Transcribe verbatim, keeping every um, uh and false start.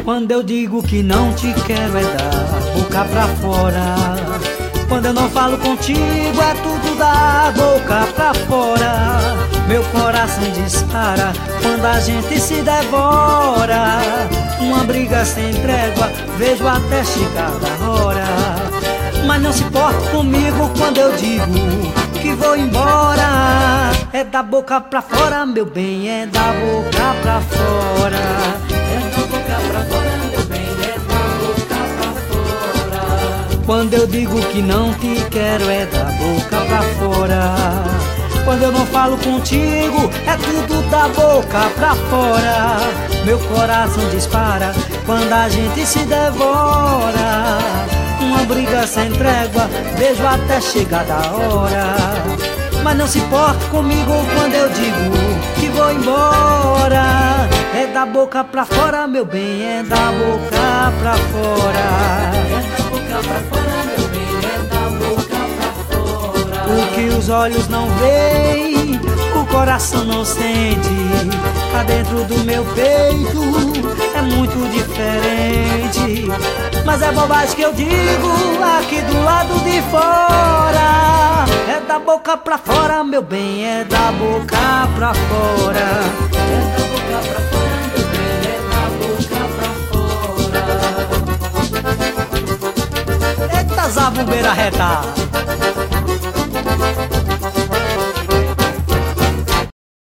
Quando eu digo que não te quero é da boca pra fora. Quando eu não falo contigo é tudo da boca pra fora. Meu coração dispara quando a gente se devora. Uma briga sem trégua, vejo até chegar a hora. Mas não se importa comigo quando eu digo que vou embora. É da boca pra fora, meu bem, é da boca pra fora. É da boca pra fora, meu bem, é da boca pra fora. Quando eu digo que não te quero é da boca pra fora. Quando eu não falo contigo é tudo da boca pra fora. Meu coração dispara quando a gente se devora. Uma briga sem trégua, vejo até chegar da hora. Mas não se importa comigo quando eu digo que vou embora. É da boca pra fora, meu bem, é da boca pra fora. É da boca pra fora, meu bem, é da boca pra fora. O que os olhos não veem, o coração não sente. Cá dentro do meu peito é muito diferente. Mas é bobagem que eu digo aqui do lado de fora. É da boca pra fora, meu bem, é da boca pra fora. É da boca pra fora, meu bem, é da boca pra fora. Eita, zabumbeira reta.